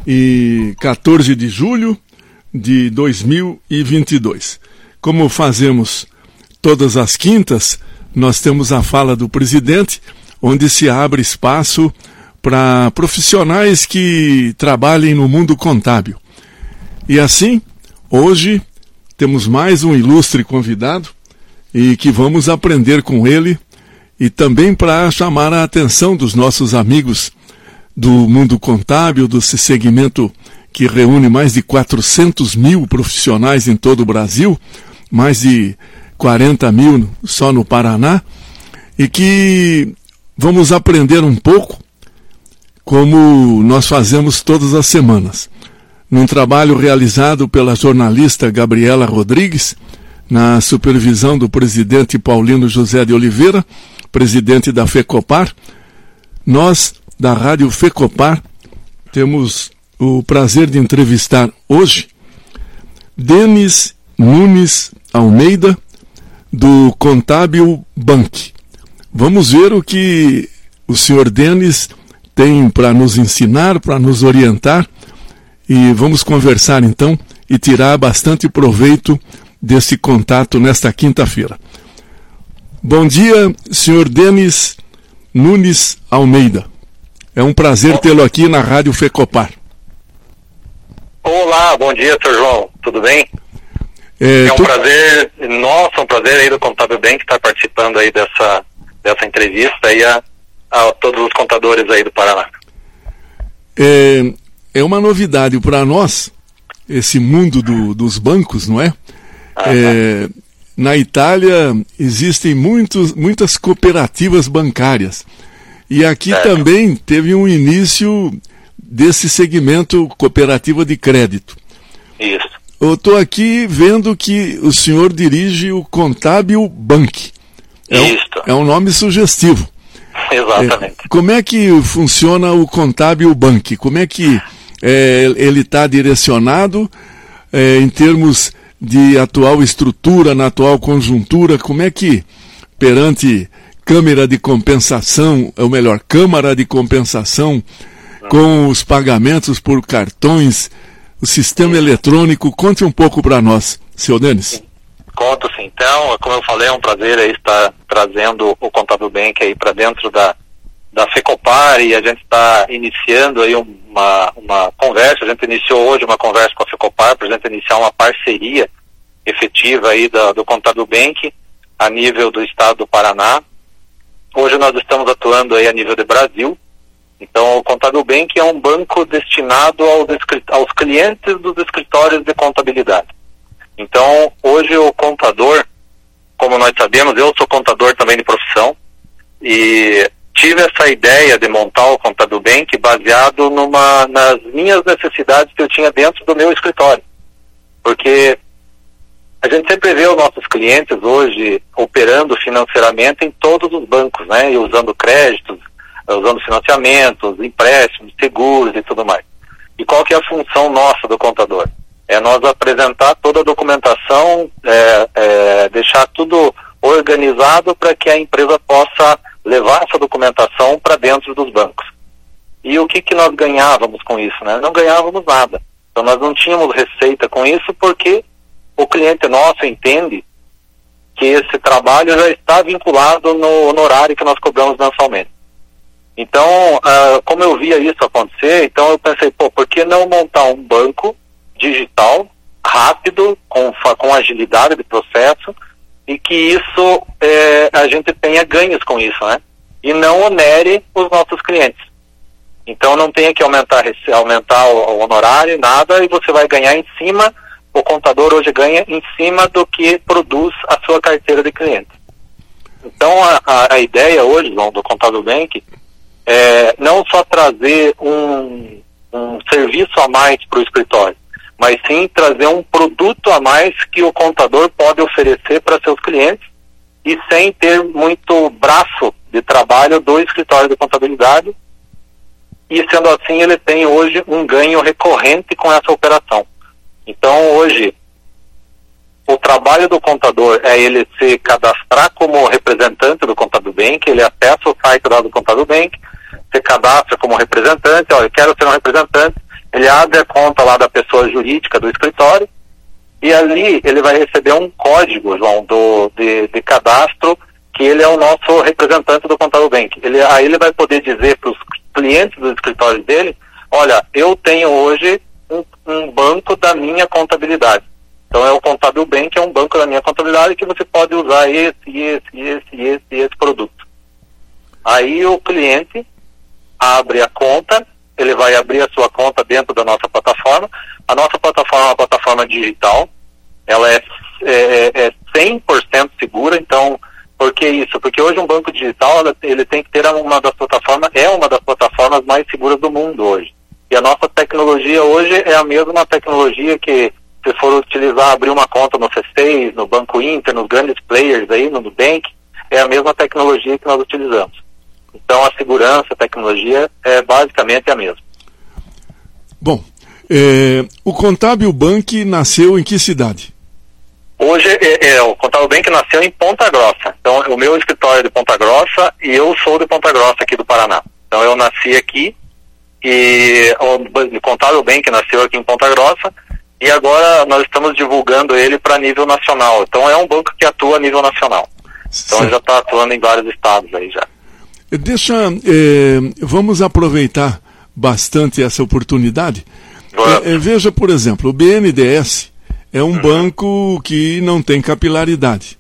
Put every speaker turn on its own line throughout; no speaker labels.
e 14 de julho de 2022. Como fazemos todas as quintas, nós temos a fala do presidente, onde se abre espaço para profissionais que trabalhem no mundo contábil. E assim, hoje, temos mais um ilustre convidado e que vamos aprender com ele e também para chamar a atenção dos nossos amigos do mundo contábil, desse segmento que reúne mais de 400 mil profissionais em todo o Brasil, mais de 40 mil só no Paraná, e que vamos aprender um pouco como nós fazemos todas as semanas. Num trabalho realizado pela jornalista Gabriela Rodrigues, na supervisão do presidente Paulino José de Oliveira, presidente da FECOPAR, nós, da Rádio FECOPAR, temos o prazer de entrevistar hoje Denis Nunes Almeida, do Contábil Bank. Vamos ver o que o senhor Denis tem para nos ensinar, para nos orientar, e vamos conversar então e tirar bastante proveito desse contato nesta quinta-feira. Bom dia, senhor Denis Nunes Almeida. É um prazer tê-lo aqui na Rádio FECOPAR.
Olá, bom dia, Sr. João. Tudo bem? Um prazer, um prazer aí do Contábil Bank estar participando aí dessa entrevista aí a todos os contadores aí do Paraná.
É uma novidade para nós, esse mundo dos bancos, não é? Na Itália existem muitas cooperativas bancárias. E aqui também teve um início desse segmento cooperativa de crédito.
Isso.
Eu estou aqui vendo que o senhor dirige o Contábil Bank. É um nome sugestivo.
Exatamente.
Como é que funciona o Contábil Bank? Como é que ele está direcionado em termos de atual estrutura, na atual conjuntura? Como é que, perante Câmara de Compensação, com os pagamentos por cartões, o sistema eletrônico, conte um pouco para nós, senhor Denis.
Conto sim. Então, como eu falei, é um prazer aí estar trazendo o Contábil Bank aí para dentro da FECOPAR, e a gente está iniciando aí uma conversa. A gente iniciou hoje uma conversa com a FECOPAR para a gente iniciar uma parceria efetiva aí do Contábil Bank a nível do estado do Paraná. Hoje nós estamos atuando aí a nível de Brasil. Então, o Contábil Bank é um banco destinado aos clientes dos escritórios de contabilidade. Então, hoje o contador, como nós sabemos, eu sou contador também de profissão, e tive essa ideia de montar o Contábil Bank baseado nas minhas necessidades que eu tinha dentro do meu escritório. Porque a gente sempre vê os nossos clientes hoje operando financeiramente em todos os bancos, né? E usando créditos, usando financiamentos, empréstimos, seguros e tudo mais. E qual que é a função nossa do contador? É nós apresentar toda a documentação, deixar tudo organizado para que a empresa possa levar essa documentação para dentro dos bancos. E o que nós ganhávamos com isso, né? Não ganhávamos nada. Então nós não tínhamos receita com isso, porque o cliente nosso entende que esse trabalho já está vinculado no honorário que nós cobramos mensalmente. Então, como eu via isso acontecer, então eu pensei, por que não montar um banco digital, rápido, com agilidade de processo, e que isso, a gente tenha ganhos com isso, né? E não onere os nossos clientes. Então não tenha que aumentar o honorário, nada, e você vai ganhar em cima, o contador hoje ganha em cima do que produz a sua carteira de clientes. Então a ideia hoje, do Contábil Bank, é não só trazer um serviço a mais para o escritório, mas sim trazer um produto a mais que o contador pode oferecer para seus clientes, e sem ter muito braço de trabalho do escritório de contabilidade, e sendo assim ele tem hoje um ganho recorrente com essa operação. Então hoje o trabalho do contador é ele se cadastrar como representante do Contábil Bank, ele acessa o site lá do Contábil Bank, se cadastra como representante, eu quero ser um representante, Ele abre a conta lá da pessoa jurídica do escritório e ali ele vai receber um código, João, de cadastro, que ele é o nosso representante do Contábil Bank. Aí ele vai poder dizer para os clientes do escritório dele, olha, eu tenho hoje um banco da minha contabilidade. Então o Contábil Bank é um banco da minha contabilidade que você pode usar esse produto. Aí o cliente abre a conta, ele vai abrir a sua conta dentro da nossa plataforma. A nossa plataforma é uma plataforma digital, ela é 100% segura. Então, por que isso? Porque hoje um banco digital, ele tem que ter uma das plataformas mais seguras do mundo hoje. E a nossa tecnologia hoje é a mesma tecnologia que, se for utilizar, abrir uma conta no C6, no Banco Inter, nos grandes players aí, no Nubank, é a mesma tecnologia que nós utilizamos. Então a segurança, a tecnologia é basicamente a mesma.
Bom, o Contábil Bank nasceu em que cidade?
Hoje o Contábil Bank nasceu em Ponta Grossa. Então o meu escritório é de Ponta Grossa e eu sou de Ponta Grossa aqui do Paraná. Então eu nasci aqui e o Contábil Bank nasceu aqui em Ponta Grossa e agora nós estamos divulgando ele para nível nacional. Então é um banco que atua a nível nacional. Então ele já está atuando em vários estados aí já.
Vamos aproveitar bastante essa oportunidade. Veja, por exemplo, o BNDES é um banco que não tem capilaridade.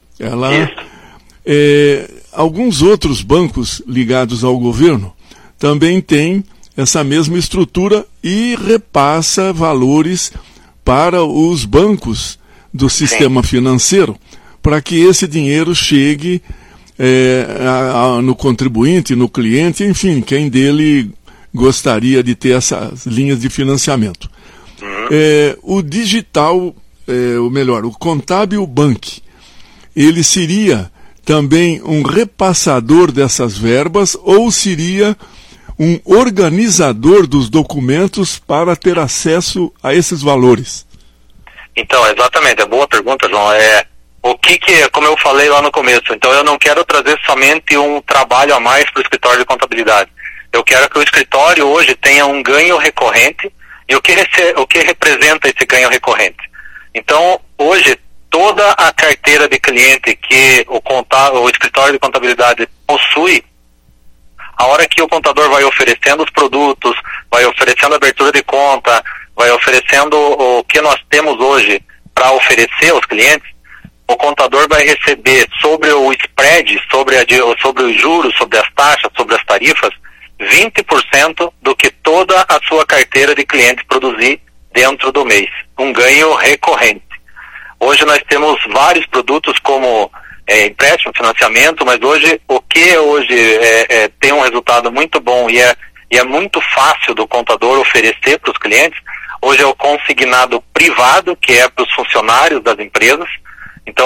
Alguns outros bancos ligados ao governo também têm essa mesma estrutura e repassa valores para os bancos do sistema financeiro, para que esse dinheiro chegue no contribuinte, no cliente, enfim, quem dele gostaria de ter essas linhas de financiamento. O digital, o Contábil Bank, ele seria também um repassador dessas verbas ou seria um organizador dos documentos para ter acesso a esses valores?
Então, exatamente, é boa pergunta, João. Como eu falei lá no começo, então eu não quero trazer somente um trabalho a mais para o escritório de contabilidade. Eu quero que o escritório hoje tenha um ganho recorrente. E o que representa esse ganho recorrente? Então, hoje, toda a carteira de cliente que o escritório de contabilidade possui, a hora que o contador vai oferecendo os produtos, vai oferecendo a abertura de conta, vai oferecendo o que nós temos hoje para oferecer aos clientes, o contador vai receber sobre o spread, sobre os juros, sobre as taxas, sobre as tarifas, 20% do que toda a sua carteira de clientes produzir dentro do mês. Um ganho recorrente. Hoje nós temos vários produtos como empréstimo, financiamento, mas hoje o que hoje tem um resultado muito bom e é muito fácil do contador oferecer para os clientes, hoje é o consignado privado, que é para os funcionários das empresas. Então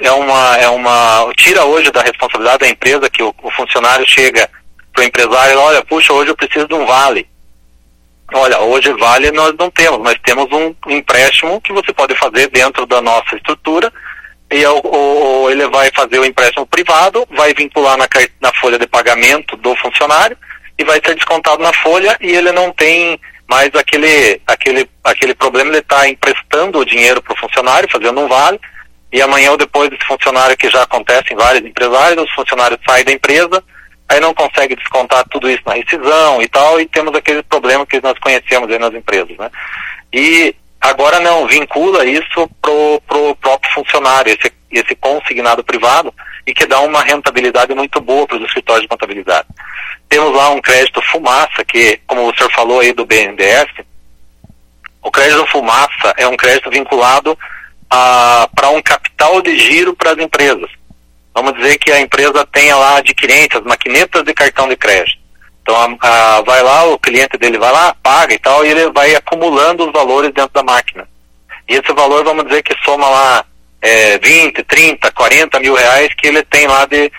tira hoje da responsabilidade da empresa que o funcionário chega para o empresário, olha, puxa, hoje eu preciso de um vale. Olha, hoje vale nós não temos, mas temos um empréstimo que você pode fazer dentro da nossa estrutura e ele vai fazer o empréstimo privado, vai vincular na folha de pagamento do funcionário e vai ser descontado na folha e ele não tem mais aquele problema de estar emprestando o dinheiro para o funcionário, fazendo um vale, e amanhã ou depois desse funcionário, que já acontece em vários empresários, os funcionários saem da empresa, aí não consegue descontar tudo isso na rescisão e tal, e temos aquele problema que nós conhecemos aí nas empresas, né? E agora não, vincula isso pro próprio funcionário, esse consignado privado, e que dá uma rentabilidade muito boa para os escritórios de contabilidade. Temos lá um crédito fumaça, que, como o senhor falou aí do BNDES, o crédito fumaça é um crédito vinculado para um capital de giro para as empresas. Vamos dizer que a empresa tenha lá adquirentes, as maquinetas de cartão de crédito. Então, vai lá, o cliente dele vai lá, paga e tal, e ele vai acumulando os valores dentro da máquina. E esse valor, vamos dizer que soma lá 20, 30, 40 mil reais que ele tem lá de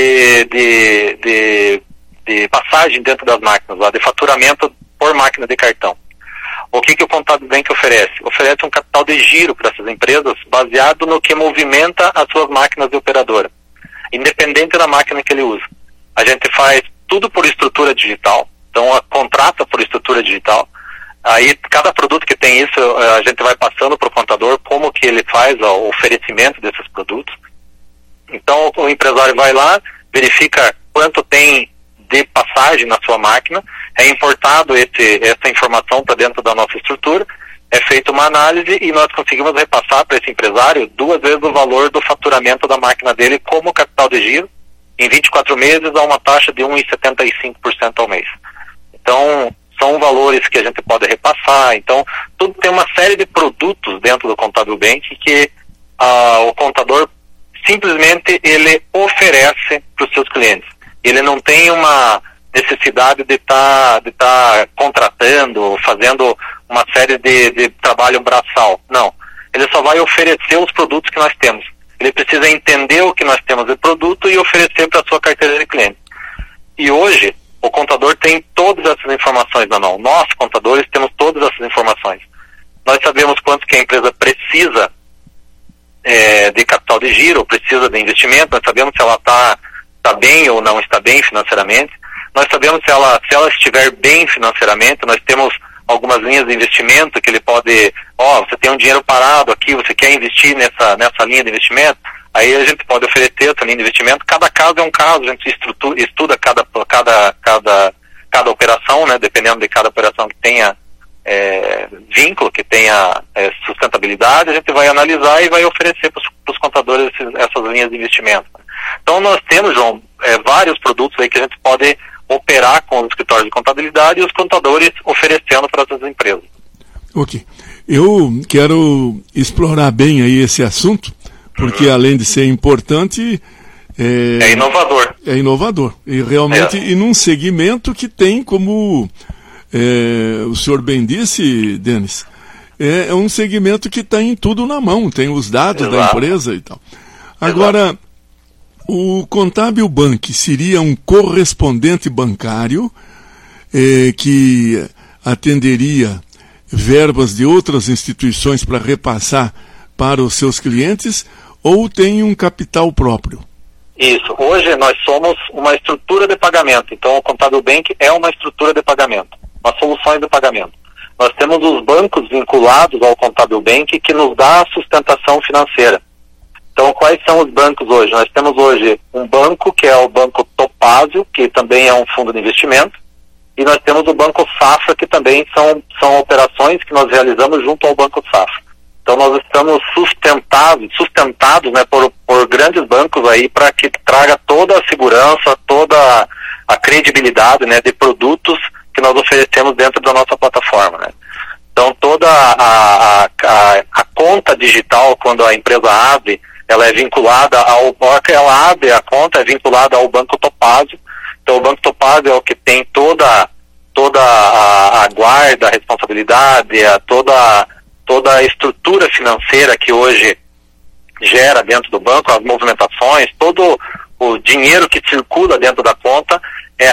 passagem dentro das máquinas, lá de faturamento por máquina de cartão. O que o Contábil Bank oferece? Oferece um capital de giro para essas empresas baseado no que movimenta as suas máquinas de operadora, independente da máquina que ele usa. A gente faz tudo por estrutura digital, então contrata por estrutura digital, Aí, cada produto que tem isso, a gente vai passando para o contador como que ele faz o oferecimento desses produtos. Então, o empresário vai lá, verifica quanto tem de passagem na sua máquina, é importado essa informação para dentro da nossa estrutura, é feita uma análise e nós conseguimos repassar para esse empresário 2 vezes o valor do faturamento da máquina dele como capital de giro, em 24 meses a uma taxa de 1,75% ao mês. Então, são valores que a gente pode repassar. Então, tudo tem uma série de produtos dentro do Contábil Bank que o contador simplesmente ele oferece para os seus clientes. Ele não tem uma necessidade de estar contratando, fazendo uma série de trabalho braçal. Não. Ele só vai oferecer os produtos que nós temos. Ele precisa entender o que nós temos de produto e oferecer para a sua carteira de clientes. E hoje, o contador tem todas essas informações na mão. Nós, contadores, temos todas essas informações. Nós sabemos quanto que a empresa precisa de capital de giro, precisa de investimento, nós sabemos se ela está bem ou não está bem financeiramente, nós sabemos se ela estiver bem financeiramente, nós temos algumas linhas de investimento que ele pode, você tem um dinheiro parado aqui, você quer investir nessa linha de investimento, aí a gente pode oferecer essa linha de investimento. Cada caso é um caso, a gente estuda cada operação, né, dependendo de cada operação que tenha vínculo, que tenha sustentabilidade, a gente vai analisar e vai oferecer para os contadores essas linhas de investimento. Então nós temos, João, vários produtos aí que a gente pode operar com os escritórios de contabilidade e os contadores oferecendo para essas empresas.
Ok. Eu quero explorar bem aí esse assunto, porque além de ser importante...
É inovador.
É inovador. E realmente, e num segmento que tem como... o senhor bem disse, Denis, é um segmento que tem tudo na mão, tem os dados da empresa e tal. Agora, o Contábil Bank seria um correspondente bancário que atenderia verbas de outras instituições para repassar para os seus clientes, ou tem um capital próprio?
Isso. Hoje nós somos uma estrutura de pagamento. Então o Contábil Bank é uma estrutura de pagamento, uma solução de pagamento. Nós temos os bancos vinculados ao Contábil Bank que nos dá a sustentação financeira. Então, quais são os bancos hoje? Nós temos hoje um banco que é o Banco Topázio, que também é um fundo de investimento, e nós temos o Banco Safra, que também são operações que nós realizamos junto ao Banco Safra. Então, nós estamos sustentados, né, por grandes bancos aí para que traga toda a segurança, toda a credibilidade, né, de produtos que nós oferecemos dentro da nossa plataforma, né? Então, toda a conta digital, quando a empresa abre, ela é vinculada ela abre a conta, é vinculada ao Banco Topázio. Então, o Banco Topázio é o que tem toda a guarda, a responsabilidade, toda a estrutura financeira que hoje gera dentro do banco, as movimentações, todo o dinheiro que circula dentro da conta é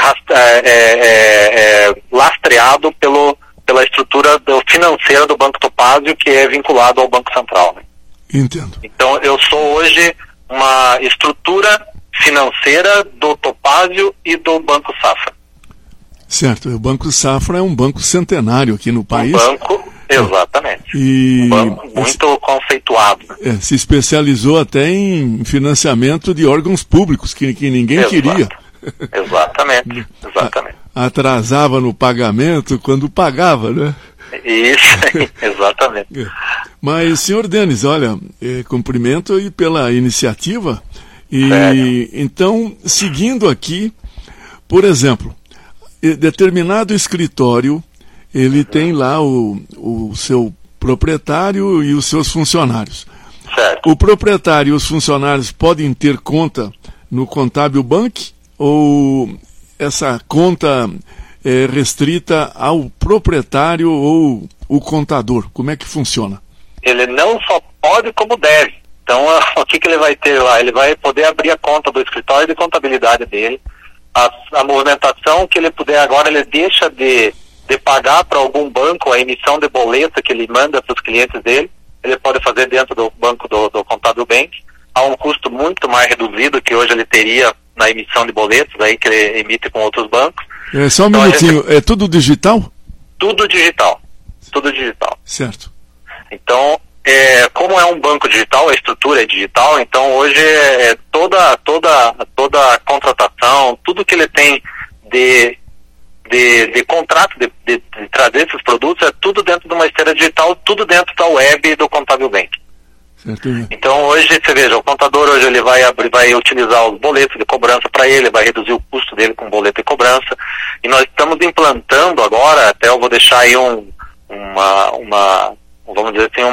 lastreado pela estrutura financeira do Banco Topázio, que é vinculado ao Banco Central, né?
Entendo.
Então, eu sou hoje uma estrutura financeira do Topázio e do Banco Safra.
Certo. O Banco Safra é um banco centenário aqui no país.
Um banco, exatamente.
Um
banco muito conceituado.
Se especializou até em financiamento de órgãos públicos, que ninguém queria.
Exatamente.
Atrasava no pagamento quando pagava, né?
Isso, exatamente.
Mas, senhor Denis, olha, cumprimento aí pela iniciativa. Então, seguindo aqui, por exemplo, determinado escritório, ele tem lá o seu proprietário e os seus funcionários.
Certo.
O proprietário e os funcionários podem ter conta no Contábil Bank, ou essa conta é restrita ao proprietário ou o contador? Como é que funciona?
Ele não só pode, como deve. Então, o que ele vai ter lá? Ele vai poder abrir a conta do escritório de contabilidade dele. A movimentação que ele puder agora, ele deixa de pagar para algum banco a emissão de boleta que ele manda para os clientes dele. Ele pode fazer dentro do banco do Contábil Bank, a um custo muito mais reduzido que hoje ele teria na emissão de boletos aí que ele emite com outros bancos.
Só um minutinho, é tudo digital?
Tudo digital. Tudo digital.
Certo.
Então, como é um banco digital, a estrutura é digital, então hoje toda a contratação, tudo que ele tem de contrato de trazer esses produtos é tudo dentro de uma esteira digital, tudo dentro da web do Contábil Bank.
Certo.
Então hoje, você veja, o contador hoje ele vai utilizar os boletos de cobrança para ele, vai reduzir o custo dele com boleto de cobrança, e nós estamos implantando agora, até eu vou deixar aí vamos dizer assim,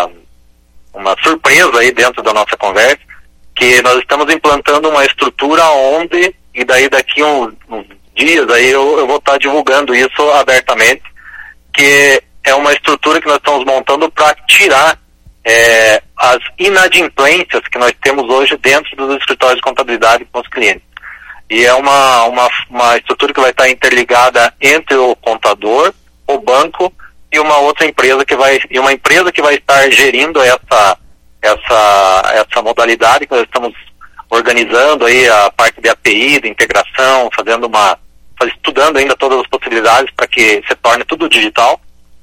uma surpresa aí dentro da nossa conversa, que nós estamos implantando uma estrutura onde, e daí daqui uns dias aí eu vou estar divulgando isso abertamente, que é uma estrutura que nós estamos montando para tirar as inadimplências que nós temos hoje dentro dos escritórios de contabilidade com os clientes. E é uma estrutura que vai estar interligada entre o contador, o banco e uma outra empresa que vai estar gerindo essa modalidade que nós estamos organizando aí, a parte de API, de integração, estudando ainda todas as possibilidades para que se torne tudo digital.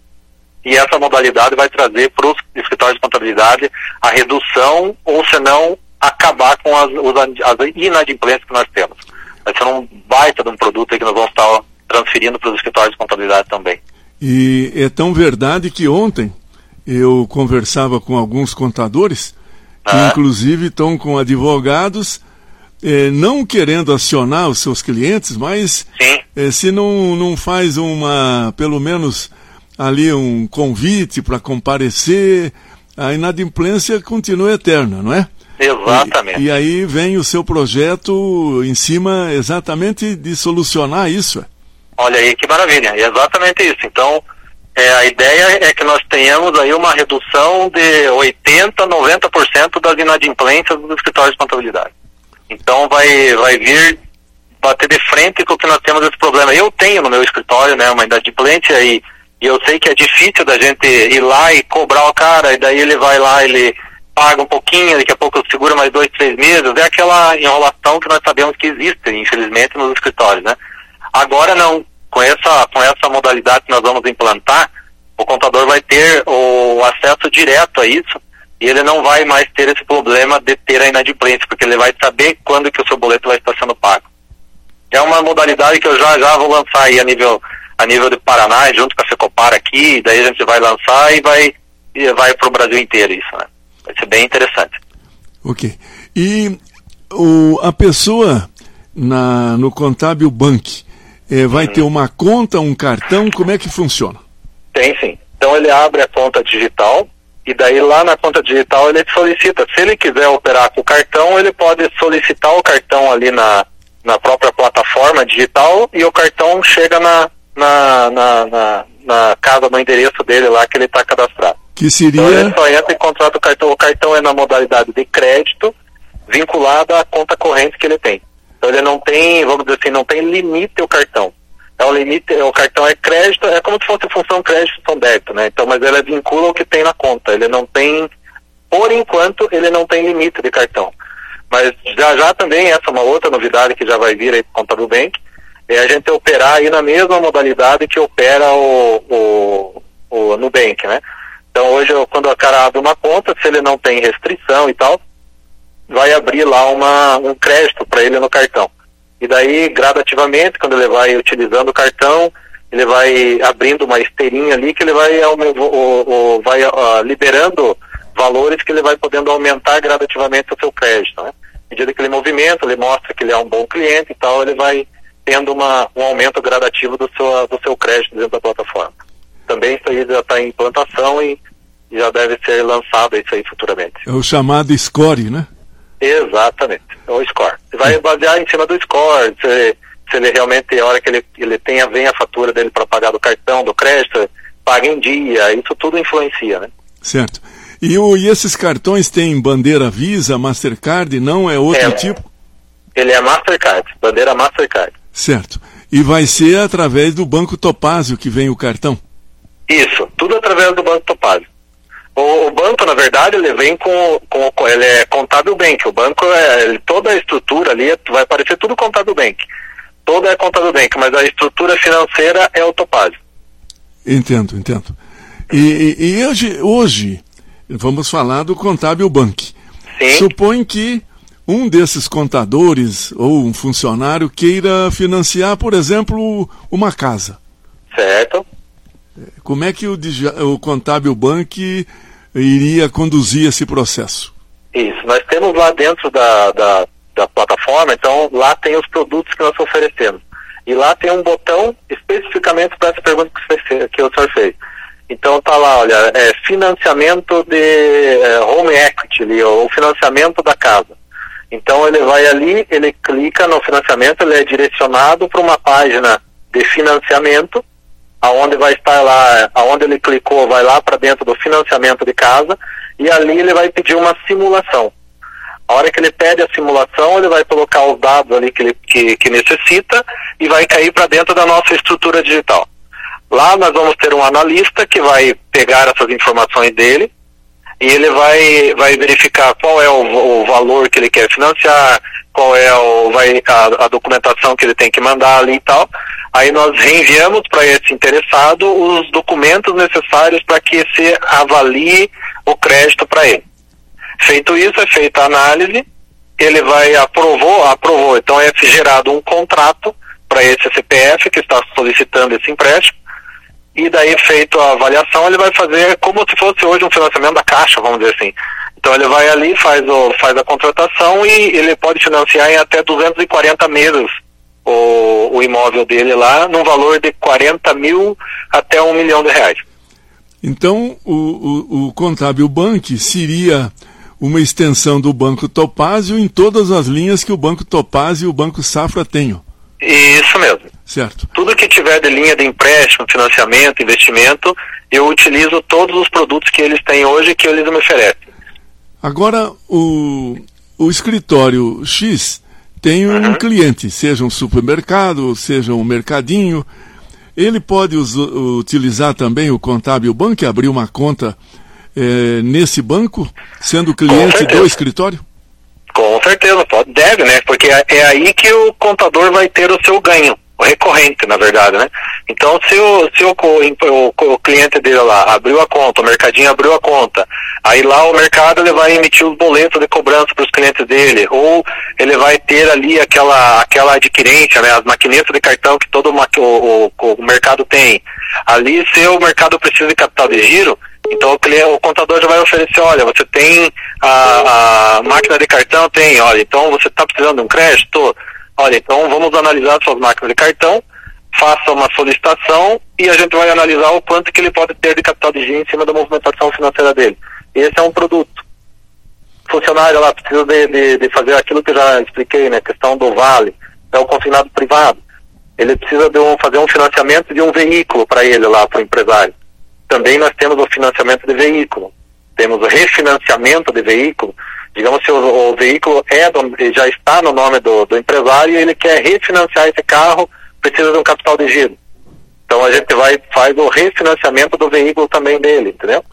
E essa modalidade vai trazer para os escritórios de contabilidade a redução, ou se não, acabar com as inadimplências que nós temos. Vai ser um baita de um produto aí que nós vamos estar transferindo para os escritórios de contabilidade também.
E é tão verdade que ontem eu conversava com alguns contadores, que inclusive estão com advogados, não querendo acionar os seus clientes, mas se não faz pelo menos ali um convite para comparecer, a inadimplência continua eterna, não é?
Exatamente.
E aí vem o seu projeto em cima exatamente de solucionar isso.
Olha aí que maravilha, é exatamente isso. Então, a ideia é que nós tenhamos aí uma redução de 80%, 90% das inadimplências dos escritórios de contabilidade. Então vai vir bater de frente com o que nós temos esse problema. Eu tenho no meu escritório, né, uma inadimplência e eu sei que é difícil da gente ir lá e cobrar o cara, e daí ele vai lá, ele paga um pouquinho, daqui a pouco segura mais 2, 3 meses, é aquela enrolação que nós sabemos que existe, infelizmente, nos escritórios, né? Agora não, com essa modalidade que nós vamos implantar, o contador vai ter o acesso direto a isso, e ele não vai mais ter esse problema de ter a inadimplência, porque ele vai saber quando que o seu boleto vai estar sendo pago. É uma modalidade que eu já vou lançar aí a nível de Paraná, junto com a Fecopar aqui, daí a gente vai lançar e vai para o Brasil inteiro isso, né? Vai ser bem interessante.
Ok. E a pessoa no Contábil Bank vai ter uma conta, um cartão, como é que funciona? Tem
sim. Então ele abre a conta digital e daí lá na conta digital ele solicita. Se ele quiser operar com o cartão, ele pode solicitar o cartão ali na própria plataforma digital e o cartão chega na casa, no endereço dele lá que ele está cadastrado.
Que seria...
Então ele só entra e contrata o cartão. O cartão é na modalidade de crédito vinculado à conta corrente que ele tem. Então ele não tem, vamos dizer assim, não tem limite o cartão. O cartão é crédito, é como se fosse função crédito, função débito, né? Então, mas ele vincula o que tem na conta. Ele não tem, por enquanto, ele não tem limite de cartão. Mas já também essa é uma outra novidade que já vai vir aí para o Contábil Bank, é a gente operar aí na mesma modalidade que opera o Nubank, né? Então hoje, quando o cara abre uma conta, se ele não tem restrição e tal, vai abrir lá um crédito para ele no cartão. E daí, gradativamente, quando ele vai utilizando o cartão, ele vai abrindo uma esteirinha ali que ele vai liberando valores que ele vai podendo aumentar gradativamente o seu crédito, né? À medida que ele movimenta, ele mostra que ele é um bom cliente e tal, ele vai tendo um aumento gradativo do seu crédito dentro da plataforma. Também isso aí já está em implantação e já deve ser lançado isso aí futuramente.
É o chamado score, né?
Exatamente, é o score. Você vai basear em cima do score, se ele realmente, a hora que ele vem a fatura dele para pagar do cartão, do crédito, paga em dia, isso tudo influencia, né?
Certo. E esses cartões têm bandeira Visa, Mastercard, não é outro tipo?
Ele é Mastercard, bandeira Mastercard.
Certo. E vai ser através do Banco Topázio que vem o cartão?
Isso, tudo através do Banco Topázio. O banco, na verdade, ele vem ele é Contábil Bank. O banco toda a estrutura ali vai parecer tudo Contábil Bank. Toda é Contábil Bank, mas a estrutura financeira é o Topázio.
Entendo. E hoje, vamos falar do Contábil Bank.
Sim.
Supõe que um desses contadores ou um funcionário queira financiar, por exemplo, uma casa.
Certo.
Como é que o Contábil Bank iria conduzir esse processo?
Isso, nós temos lá dentro da plataforma, então lá tem os produtos que nós oferecemos. E lá tem um botão especificamente para essa pergunta que o senhor fez. Então tá lá, olha, financiamento de home equity, ali, ou financiamento da casa. Então ele vai ali, ele clica no financiamento, ele é direcionado para uma página de financiamento, aonde vai estar lá, aonde ele clicou, vai lá para dentro do financiamento de casa, e ali ele vai pedir uma simulação. A hora que ele pede a simulação, ele vai colocar os dados ali que necessita e vai cair para dentro da nossa estrutura digital. Lá nós vamos ter um analista que vai pegar essas informações dele e ele vai verificar qual é o valor que ele quer financiar, qual é a documentação que ele tem que mandar ali e tal. Aí nós reenviamos para esse interessado os documentos necessários para que se avalie o crédito para ele. Feito isso, é feita a análise, ele aprovou, então é gerado um contrato para esse CPF que está solicitando esse empréstimo, e daí feito a avaliação, ele vai fazer como se fosse hoje um financiamento da Caixa, vamos dizer assim. Então ele vai ali, faz a contratação e ele pode financiar em até 240 meses o imóvel dele lá, num valor de 40 mil até R$1 milhão.
Então o Contábil Bank seria uma extensão do Banco Topázio em todas as linhas que o Banco Topázio e o Banco Safra tenham.
Isso mesmo.
Certo.
Tudo que tiver de linha de empréstimo, financiamento, investimento, eu utilizo todos os produtos que eles têm hoje que eles me oferecem.
Agora, o escritório X tem um cliente, seja um supermercado, seja um mercadinho. Ele pode utilizar também o Contábil Bank, abrir uma conta nesse banco, sendo cliente do escritório?
Com certeza, deve, né? Porque é aí que o contador vai ter o seu ganho, o recorrente, na verdade, né? Então, se o cliente dele lá abriu a conta, o mercadinho abriu a conta, aí lá o mercado ele vai emitir os boletos de cobrança para os clientes dele, ou ele vai ter ali aquela adquirência, né? As maquinetas de cartão que todo o mercado tem. Ali, se o mercado precisa de capital de giro, então o contador já vai oferecer, olha, você tem a máquina de cartão? Tem, olha, então você está precisando de um crédito? Olha, então vamos analisar suas máquinas de cartão, faça uma solicitação e a gente vai analisar o quanto que ele pode ter de capital de giro em cima da movimentação financeira dele. Esse é um produto. O funcionário lá precisa de fazer aquilo que eu já expliquei, né, questão do vale, é o consignado privado. Ele precisa fazer um financiamento de um veículo para ele lá, para o empresário. Também nós temos o financiamento de veículo, temos o refinanciamento de veículo. Digamos, se o veículo já está no nome do empresário e ele quer refinanciar esse carro, precisa de um capital de giro. Então a gente faz o refinanciamento do veículo também dele, entendeu?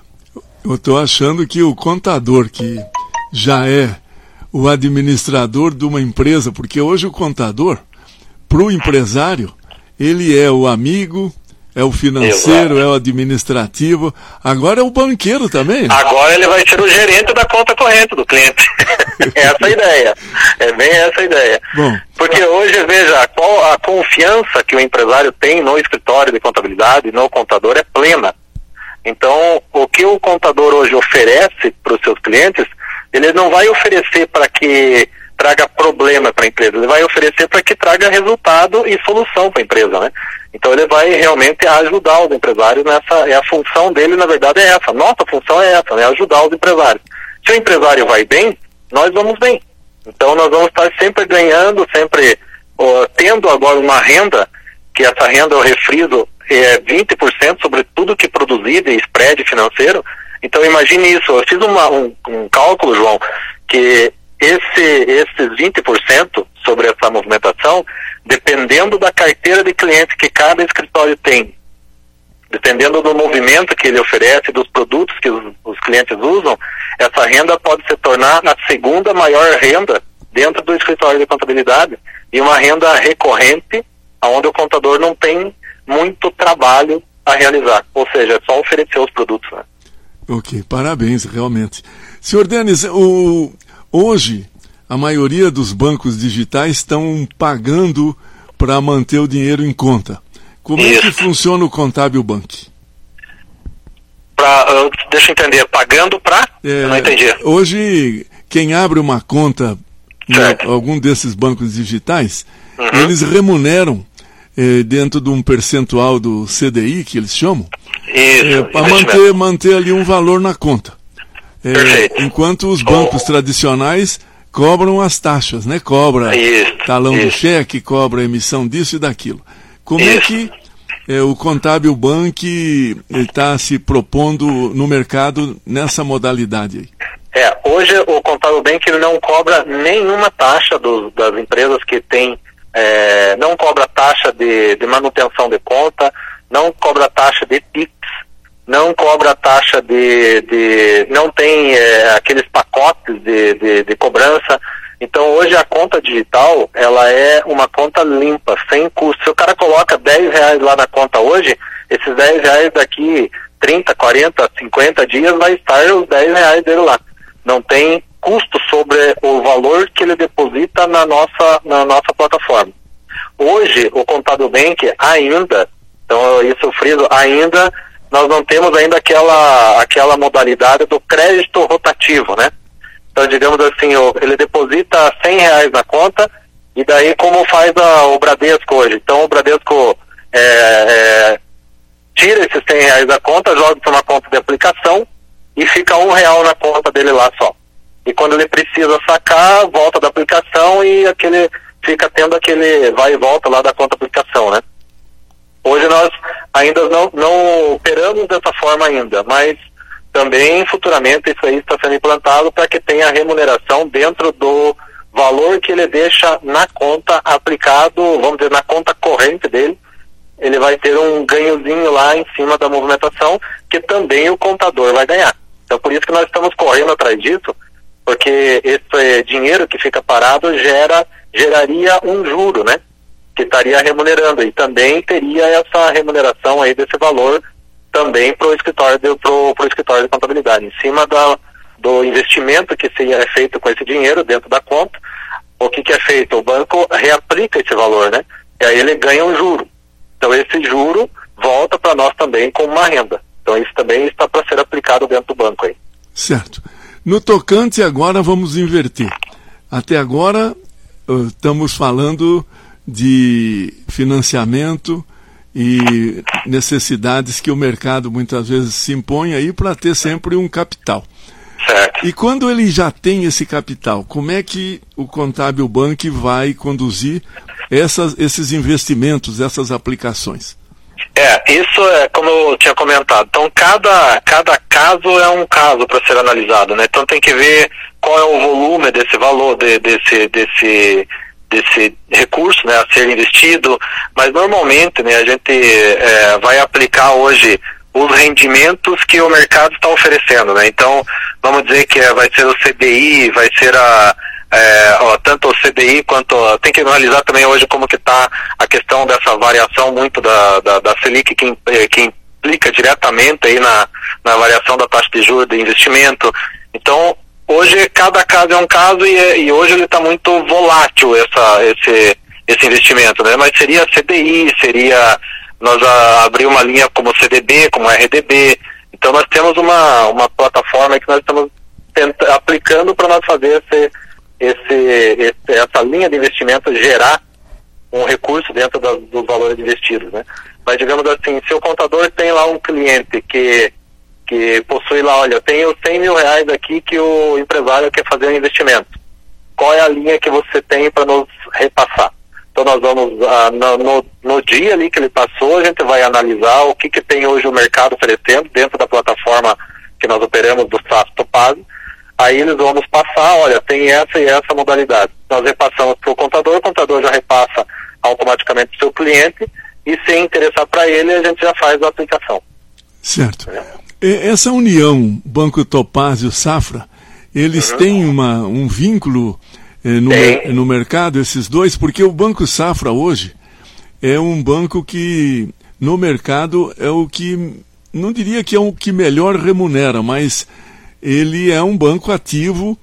Eu estou achando que o contador, que já é o administrador de uma empresa, porque hoje o contador, para o empresário, ele é o amigo, é o financeiro, é o administrativo, agora é o banqueiro também.
Agora ele vai ser o gerente da conta corrente do cliente. Essa é a ideia. É bem essa a ideia.
Bom,
porque hoje, veja, a confiança que o empresário tem no escritório de contabilidade, no contador, é plena. Então, o que o contador hoje oferece para os seus clientes, ele não vai oferecer para que traga problema para a empresa, ele vai oferecer para que traga resultado e solução para a empresa, né? Então ele vai realmente ajudar os empresários a função dele, na verdade, é essa. Nossa função é essa, né? Ajudar os empresários. Se o empresário vai bem, nós vamos bem. Então nós vamos estar sempre ganhando, sempre tendo agora uma renda, que essa renda, eu refriso, é 20% sobre tudo que produzir de spread financeiro. Então imagine isso, eu fiz um cálculo, João, que esses 20% sobre essa movimentação, dependendo da carteira de clientes que cada escritório tem, dependendo do movimento que ele oferece, dos produtos que os clientes usam, essa renda pode se tornar a segunda maior renda dentro do escritório de contabilidade e uma renda recorrente, onde o contador não tem muito trabalho a realizar, ou seja, é só oferecer os produtos, né?
Ok, parabéns, realmente. Senhor Denis, hoje a maioria dos bancos digitais estão pagando para manter o dinheiro em conta. Como é que funciona o Contábil Bank?
Deixa eu entender, pagando para? Eu não entendi.
Hoje, quem abre uma conta em algum desses bancos digitais, eles remuneram dentro de um percentual do CDI, que eles chamam, para manter ali um valor na conta. Enquanto os bancos tradicionais cobram as taxas, né? Cobra talão do cheque, cobra emissão disso e daquilo. Como é que o Contábil Bank está se propondo no mercado nessa modalidade aí?
Hoje o Contábil Bank ele não cobra nenhuma taxa das empresas que têm, não cobra taxa de manutenção de conta, não cobra taxa de PIX, não cobra taxa não tem aqueles pacotes de cobrança. Então hoje a conta digital, ela é uma conta limpa, sem custo. Se o cara coloca R$10 lá na conta hoje, esses R$10 daqui 30, 40, 50 dias vai estar os R$10 dele lá. Não tem custo sobre o valor que ele deposita na nossa plataforma. Hoje o Contábil Bank ainda, então isso eu friso, ainda nós não temos ainda aquela modalidade do crédito rotativo, né? Então, digamos assim, ele deposita R$100 na conta, e daí como faz o Bradesco hoje? Então, o Bradesco tira esses R$100 da conta, joga para uma conta de aplicação, e fica R$1 na conta dele lá só. E quando ele precisa sacar, volta da aplicação e fica tendo aquele vai e volta lá da conta aplicação, né? Hoje nós ainda não operamos dessa forma ainda, mas também futuramente isso aí está sendo implantado para que tenha remuneração dentro do valor que ele deixa na conta aplicado, vamos dizer, na conta corrente dele. Ele vai ter um ganhozinho lá em cima da movimentação, que também o contador vai ganhar. Então por isso que nós estamos correndo atrás disso, porque esse dinheiro que fica parado geraria um juro, né? Que estaria remunerando, e também teria essa remuneração aí desse valor também para o escritório de contabilidade, em cima do investimento que é feito com esse dinheiro dentro da conta. O que é feito? O banco reaplica esse valor, né? E aí ele ganha um juro. Então esse juro volta para nós também como uma renda. Então isso também está para ser aplicado dentro do banco aí.
Certo. No tocante agora vamos inverter. Até agora estamos falando de financiamento e necessidades que o mercado muitas vezes se impõe aí para ter sempre um capital.
Certo.
E quando ele já tem esse capital, como é que o Contábil Bank vai conduzir esses investimentos, essas aplicações?
Isso é como eu tinha comentado. Então cada caso é um caso para ser analisado, né? Então tem que ver qual é o volume desse valor, desse recurso, né, a ser investido, mas normalmente, né, a gente vai aplicar hoje os rendimentos que o mercado está oferecendo, né? Então vamos dizer que vai ser o CDI, vai ser tanto o CDI quanto tem que analisar também hoje como que está a questão dessa variação muito da Selic que implica diretamente aí na variação da taxa de juros de investimento. Então hoje cada caso é um caso e hoje ele está muito volátil esse investimento, né? Mas seria CDI, nós abrir uma linha como CDB, como RDB. Então nós temos uma plataforma que nós estamos aplicando para nós fazer essa linha de investimento gerar um recurso dentro dos valores investidos, né? Mas digamos assim, se o contador tem lá um cliente que possui lá, olha, eu tenho R$100 mil aqui que o empresário quer fazer um investimento. Qual é a linha que você tem para nos repassar? Então nós vamos, no dia ali que ele passou, a gente vai analisar o que tem hoje o mercado oferecendo dentro da plataforma que nós operamos do SaaS Topaz. Aí eles vão nos passar, olha, tem essa e essa modalidade. Nós repassamos para o contador já repassa automaticamente para o seu cliente, e se interessar para ele, a gente já faz a aplicação.
Certo. Essa união Banco Topázio Safra, eles têm um vínculo no mercado, esses dois, porque o Banco Safra hoje é um banco que no mercado é o que, não diria que é o que melhor remunera, mas ele é um banco ativo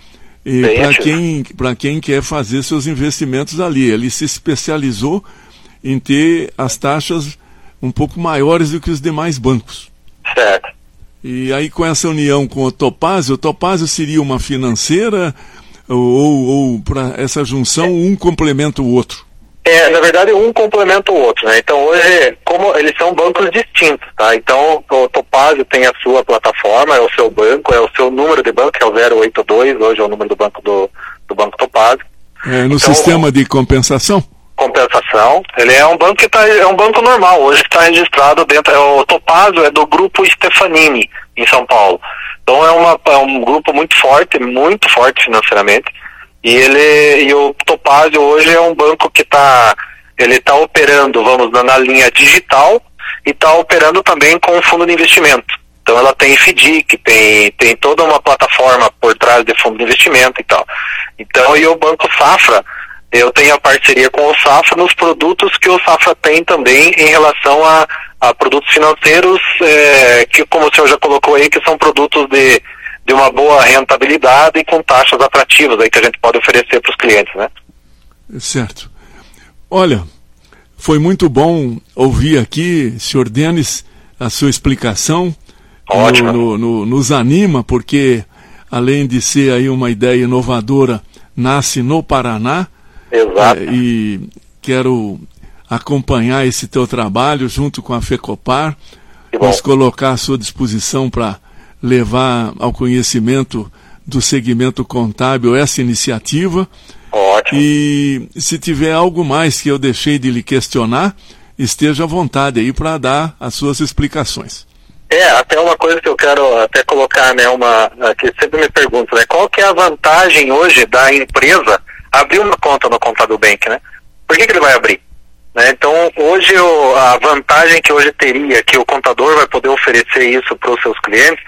para quem quer fazer seus investimentos ali. Ele se especializou em ter as taxas um pouco maiores do que os demais bancos.
Certo.
E aí, com essa união com o Topázio seria uma financeira ou para essa junção um complementa o outro?
Na verdade, um complementa o outro, né? Então, hoje, como eles são bancos distintos, tá? Então, o Topázio tem a sua plataforma, é o seu banco, é o seu número de banco, que é o 082, hoje é o número do banco do Banco Topázio.
No então, sistema de compensação?
Compensação. Ele é um banco que é um banco normal, hoje está registrado dentro, o Topázio é do grupo Stefanini, em São Paulo. Então, é um grupo muito forte financeiramente. E o Topázio hoje é um banco que está operando, na linha digital e está operando também com um fundo de investimento. Então ela tem FDIC, tem toda uma plataforma por trás de fundo de investimento e tal. Então, e o Banco Safra, eu tenho a parceria com o Safra nos produtos que o Safra tem também em relação a produtos financeiros, que como o senhor já colocou aí, que são produtos de uma boa rentabilidade e com taxas atrativas aí que a gente pode oferecer para os clientes, né?
Certo. Olha, foi muito bom ouvir aqui, senhor Denis, a sua explicação.
Ótimo.
Nos anima, porque além de ser aí uma ideia inovadora, nasce no Paraná.
Exato.
E quero acompanhar esse teu trabalho junto com a FECOPAR, nos colocar à sua disposição para levar ao conhecimento do segmento contábil essa iniciativa.
Ótimo.
E se tiver algo mais que eu deixei de lhe questionar, esteja à vontade aí para dar as suas explicações.
Até uma coisa que eu quero até colocar, né, que sempre me perguntam, né, qual que é a vantagem hoje da empresa abrir uma conta no Contábil Bank, né? Por que ele vai abrir? Né? Então, hoje a vantagem que hoje teria, que o contador vai poder oferecer isso para os seus clientes,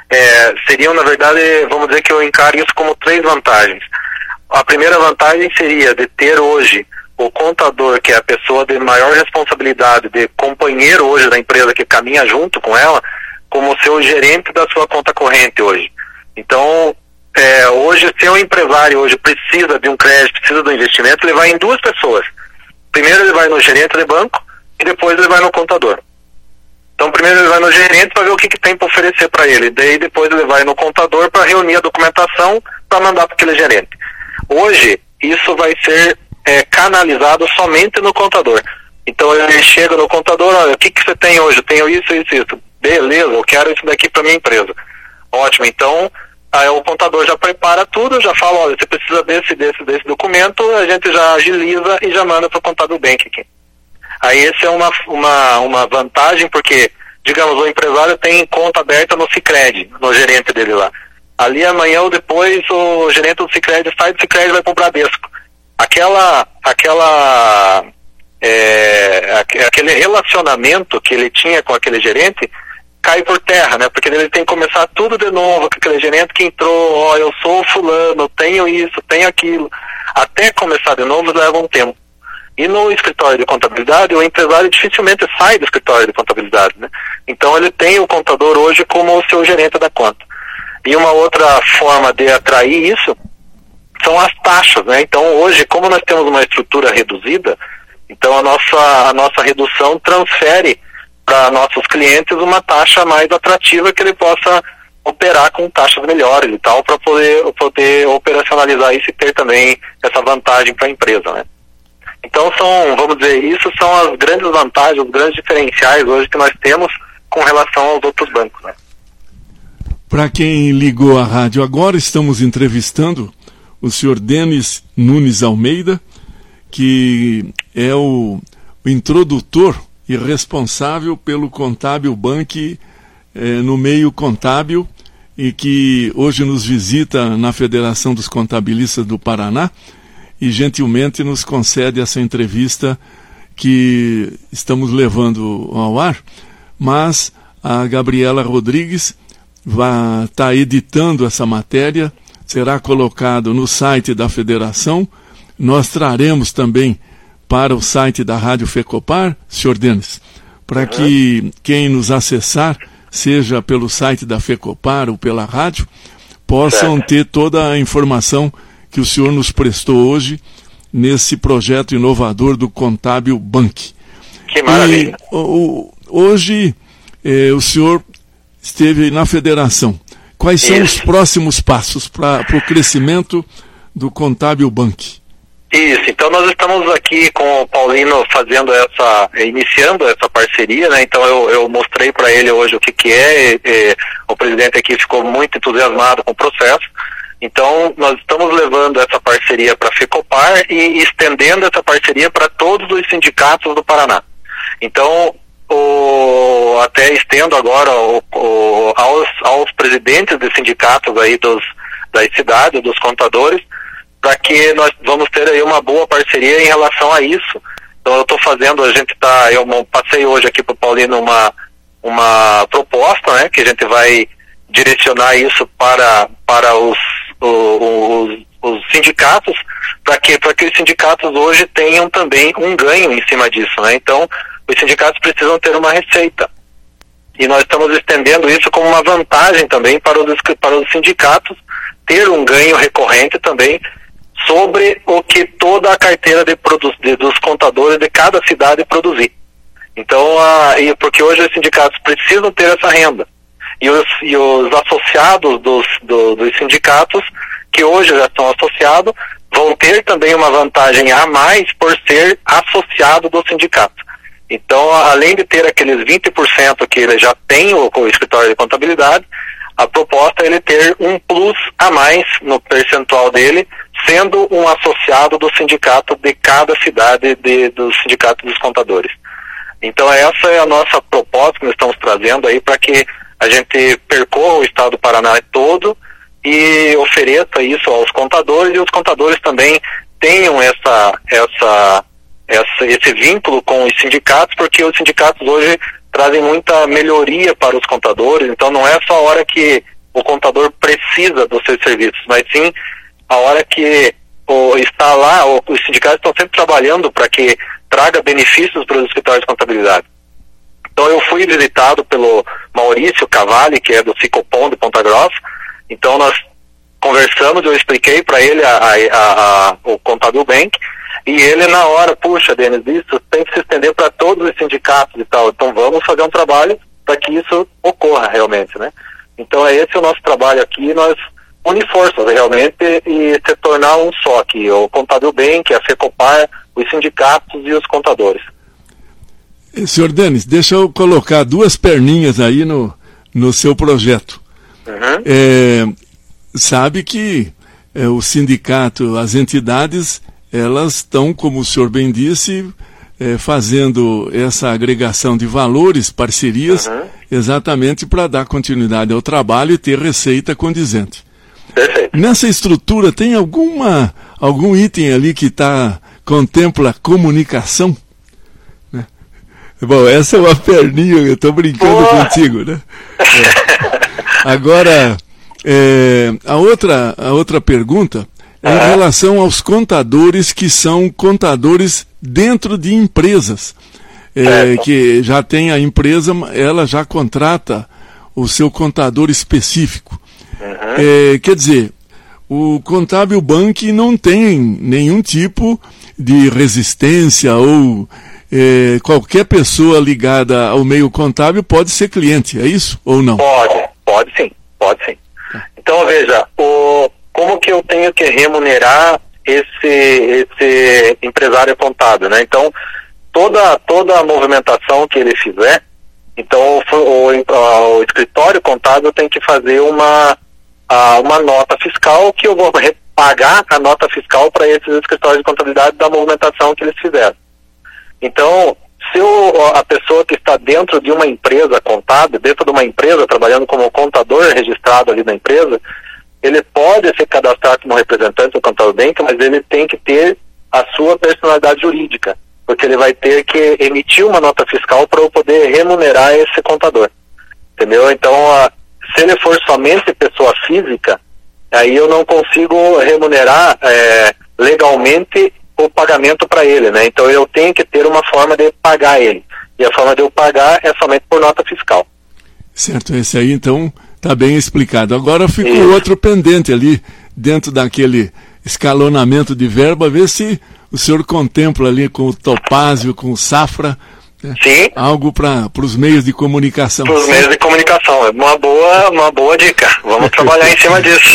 seriam, na verdade, vamos dizer que eu encaro isso como 3 vantagens. A primeira vantagem seria de ter hoje o contador, que é a pessoa de maior responsabilidade, de companheiro hoje da empresa que caminha junto com ela, como seu gerente da sua conta corrente hoje. Então, hoje, se o empresário hoje precisa de um crédito, precisa de um investimento, ele vai em 2 pessoas. Primeiro ele vai no gerente de banco e depois ele vai no contador. Então, primeiro ele vai no gerente para ver o que tem para oferecer para ele. Daí depois ele vai no contador para reunir a documentação para mandar para aquele gerente. Hoje, isso vai ser canalizado somente no contador. Então, ele chega no contador, olha, o que você tem hoje? Eu tenho isso. Beleza, eu quero isso daqui para minha empresa. Ótimo, então, aí o contador já prepara tudo, já fala, olha, você precisa desse documento, a gente já agiliza e já manda para o Contábil Bank aqui. Aí essa é uma vantagem, porque, digamos, o empresário tem conta aberta no Sicredi, no gerente dele lá. Ali amanhã ou depois o gerente do Sicredi sai do Sicredi e vai para o Bradesco. Aquele relacionamento que ele tinha com aquele gerente cai por terra, né? Porque ele tem que começar tudo de novo com aquele gerente que entrou, eu sou fulano, tenho isso, tenho aquilo. Até começar de novo leva um tempo. E no escritório de contabilidade, o empresário dificilmente sai do escritório de contabilidade, né? Então ele tem o contador hoje como o seu gerente da conta. E uma outra forma de atrair isso são as taxas, né? Então hoje, como nós temos uma estrutura reduzida, então a nossa redução transfere para nossos clientes uma taxa mais atrativa que ele possa operar com taxas melhores e tal, para poder operacionalizar isso e ter também essa vantagem para a empresa, né? Então vamos dizer, isso são as grandes vantagens, os grandes diferenciais hoje que nós temos com relação aos outros bancos, né?
Para quem ligou a rádio agora, estamos entrevistando o senhor Denis Nunes Almeida, que é o introdutor e responsável pelo Contábil Bank no meio contábil, e que hoje nos visita na Federação dos Contabilistas do Paraná e gentilmente nos concede essa entrevista que estamos levando ao ar, mas a Gabriela Rodrigues vai estar editando essa matéria, será colocado no site da Federação. Nós traremos também para o site da Rádio FECOPAR, senhor Denis, para que quem nos acessar, seja pelo site da FECOPAR ou pela rádio, possam ter toda a informação que o senhor nos prestou hoje nesse projeto inovador do Contábil Bank.
Que maravilha!
Hoje o senhor esteve na federação. Quais são os próximos passos para o crescimento do Contábil Bank?
Isso, então nós estamos aqui com o Paulino iniciando essa parceria, né? Então eu mostrei para ele hoje o que é, o presidente aqui ficou muito entusiasmado com o processo. Então nós estamos levando essa parceria para a FECOPAR e estendendo essa parceria para todos os sindicatos do Paraná. Então até estendo agora aos presidentes de sindicatos aí das cidades, dos contadores, para que nós vamos ter aí uma boa parceria em relação a isso. Então eu estou fazendo, eu passei hoje aqui para o Paulino uma proposta, né, que a gente vai direcionar isso para os sindicatos, para que os sindicatos hoje tenham também um ganho em cima disso, né? Então os sindicatos precisam ter uma receita. E nós estamos estendendo isso como uma vantagem também para os sindicatos ter um ganho recorrente também sobre o que toda a carteira dos contadores de cada cidade produzir. Então, porque hoje os sindicatos precisam ter essa renda. E os associados dos sindicatos, que hoje já estão associados, vão ter também uma vantagem a mais por ser associado do sindicato. Então, além de ter aqueles 20% que ele já tem o escritório de contabilidade, a proposta é ele ter um plus a mais no percentual dele, sendo um associado do sindicato de cada cidade do sindicato dos contadores. Então essa é a nossa proposta que nós estamos trazendo aí para que a gente percorra o estado do Paraná todo e ofereça isso aos contadores, e os contadores também tenham esse vínculo com os sindicatos, porque os sindicatos hoje trazem muita melhoria para os contadores. Então não é só a hora que o contador precisa dos seus serviços, mas sim a hora que está lá, os sindicatos estão sempre trabalhando para que traga benefícios para os escritórios de contabilidade. Então eu fui visitado pelo Maurício Cavalli, que é do Cicopom de Ponta Grossa. Então nós conversamos, eu expliquei para ele o Contábil Bank, e ele na hora, puxa, Denis, isso tem que se estender para todos os sindicatos e tal. Então vamos fazer um trabalho para que isso ocorra realmente, né? Então esse é o nosso trabalho aqui, nós unir forças realmente e se tornar um só aqui, o Contábil Bank, a FECOPAR, os sindicatos e os contadores.
Senhor Denis, deixa eu colocar duas perninhas aí no seu projeto. Sabe que o sindicato, as entidades, elas estão, como o senhor bem disse, fazendo essa agregação de valores, parcerias, exatamente para dar continuidade ao trabalho e ter receita condizente.
Perfeito.
Nessa estrutura tem algum item ali que contempla comunicação? Né? Bom, essa é uma perninha, eu estou brincando contigo, né? Agora, a outra pergunta é em relação aos contadores que são contadores dentro de empresas, que já tem a empresa, ela já contrata o seu contador específico. Quer dizer, o Contábil Bank não tem nenhum tipo de resistência ou qualquer pessoa ligada ao meio contábil pode ser cliente, é isso ou não?
Pode sim. Então veja, como que eu tenho que remunerar esse empresário contábil, né? Então toda a movimentação que ele fizer, então o escritório contábil tem que fazer uma nota fiscal, que eu vou pagar a nota fiscal para esses escritórios de contabilidade da movimentação que eles fizeram. Então, se a pessoa que está dentro de uma empresa contábil, dentro de uma empresa, trabalhando como contador registrado ali na empresa, ele pode se cadastrar como representante do Contábil Bank, mas ele tem que ter a sua personalidade jurídica, porque ele vai ter que emitir uma nota fiscal para eu poder remunerar esse contador. Entendeu? Então, se ele for somente pessoa física, aí eu não consigo remunerar legalmente o pagamento para ele, né? Então eu tenho que ter uma forma de pagar ele. E a forma de eu pagar é somente por nota fiscal.
Certo, esse aí então está bem explicado. Agora fica o outro pendente ali, dentro daquele escalonamento de verba, ver se o senhor contempla ali com o Topázio, com o Safra, né?
Sim.
Algo para os meios de comunicação.
Para os meios de comunicação, é uma boa dica. Vamos trabalhar em cima disso.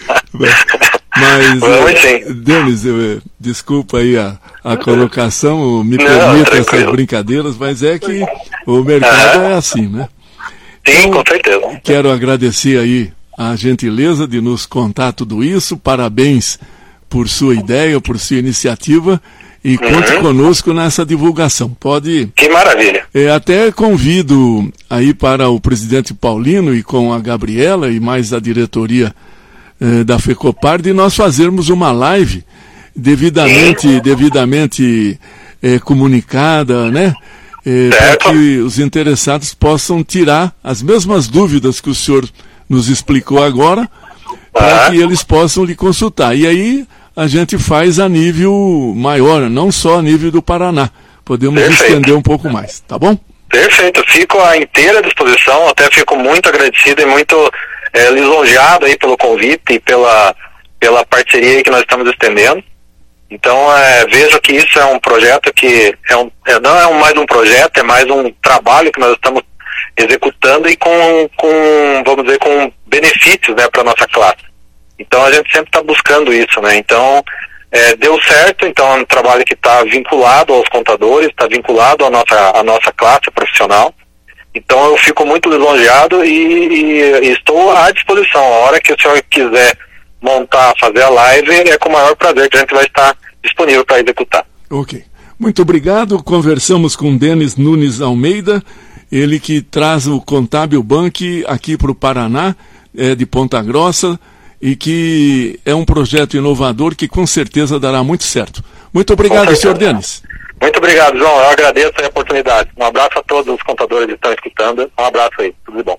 Mas, Denis, desculpa aí a colocação, me permita essas brincadeiras, mas é que o mercado é assim, né?
Sim,
então,
com certeza.
Quero agradecer aí a gentileza de nos contar tudo isso, parabéns por sua ideia, por sua iniciativa, e conte conosco nessa divulgação. Pode...
Que maravilha.
Até convido aí para o presidente Paulino e com a Gabriela e mais a diretoria da FECOPAR, de nós fazermos uma live devidamente comunicada, né? Para que os interessados possam tirar as mesmas dúvidas que o senhor nos explicou agora, para que eles possam lhe consultar. E aí a gente faz a nível maior, não só a nível do Paraná. Podemos estender um pouco mais, tá bom?
Perfeito, fico à inteira disposição, até fico muito agradecido e muito lisonjeado aí pelo convite e pela parceria que nós estamos estendendo. Então, vejo que isso é um projeto que não é mais um projeto, é mais um trabalho que nós estamos executando e vamos dizer, com benefícios, né, para a nossa classe. Então, a gente sempre está buscando isso, né? Então, deu certo, então é um trabalho que está vinculado aos contadores, está vinculado à nossa classe profissional. Então, eu fico muito lisonjeado e estou à disposição. A hora que o senhor quiser fazer a live, é com o maior prazer que a gente vai estar disponível para executar.
Ok. Muito obrigado. Conversamos com Denis Nunes Almeida, ele que traz o Contábil Bank aqui para o Paraná, de Ponta Grossa, e que é um projeto inovador que com certeza dará muito certo. Muito obrigado, senhor Denis.
Muito obrigado, João. Eu agradeço a oportunidade. Um abraço a todos os contadores que estão escutando. Um abraço aí. Tudo de bom.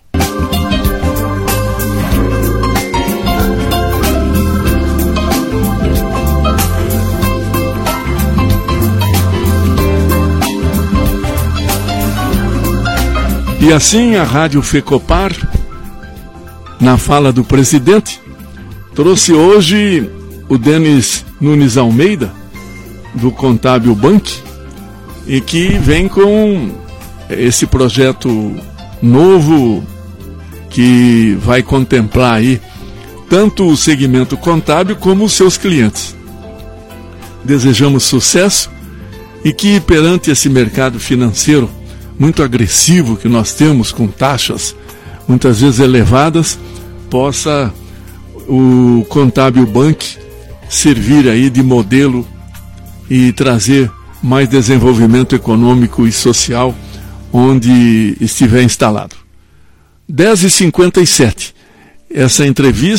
E assim a Rádio FECOPAR, na fala do presidente, trouxe hoje o Denis Nunes Almeida, do Contábil Bank, e que vem com esse projeto novo que vai contemplar aí tanto o segmento contábil como os seus clientes. Desejamos sucesso e que perante esse mercado financeiro muito agressivo que nós temos, com taxas muitas vezes elevadas, possa o Contábil Bank servir aí de modelo e trazer mais desenvolvimento econômico e social onde estiver instalado. 10h57. Essa entrevista